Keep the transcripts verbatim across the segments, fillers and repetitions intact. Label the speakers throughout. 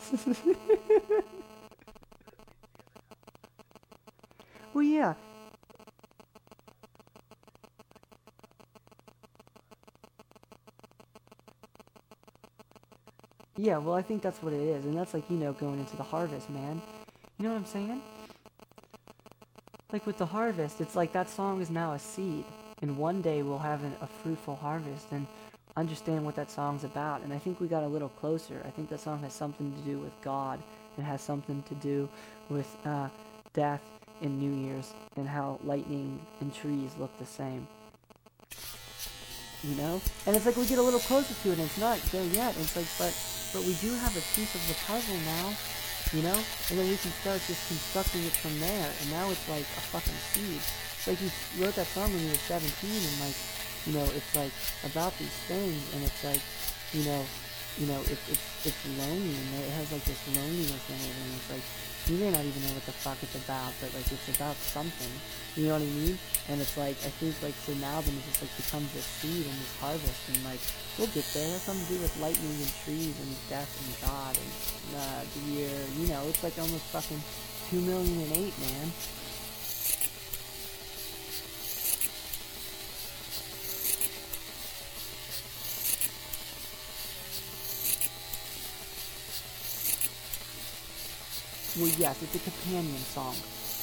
Speaker 1: Well, yeah. Yeah, well, I think that's what it is. And that's like, you know, going into the harvest, man. You know what I'm saying? Like with the harvest, it's like that song is now a seed. And one day we'll have an, a fruitful harvest and understand what that song's about. And I think we got a little closer. I think that song has something to do with God. It has something to do with uh, death and New Year's and how lightning and trees look the same. You know? And it's like we get a little closer to it and it's not there yet. It's like, but, but we do have a piece of the puzzle now. You know? And then we can start just constructing it from there. And now it's like a fucking seed. It's like you wrote that song when you were seventeen and like, you know, it's like about these things and it's like, you know, you know, it, it's it's lonely and it has like this loneliness in it and it's like, you may not even know what the fuck it's about, but like it's about something. You know what I mean? And it's like, I think like, so now then it just like becomes this seed and this harvest and like, we'll get there. It has something to do with lightning and trees and death and God and uh, the year. You know, it's like almost fucking two million and eight, man. Well, yes, it's a companion song.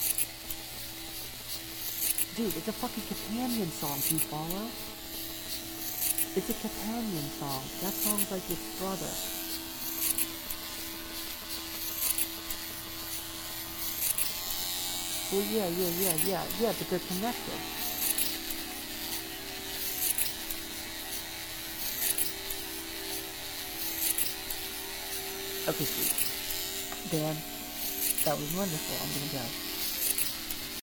Speaker 1: Dude, it's a fucking companion song, do you follow? It's a companion song. That song's like its brother. Well, yeah, yeah, yeah, yeah, yeah, but they're connected. Okay, sweet. Dan, that was wonderful. I'm gonna go.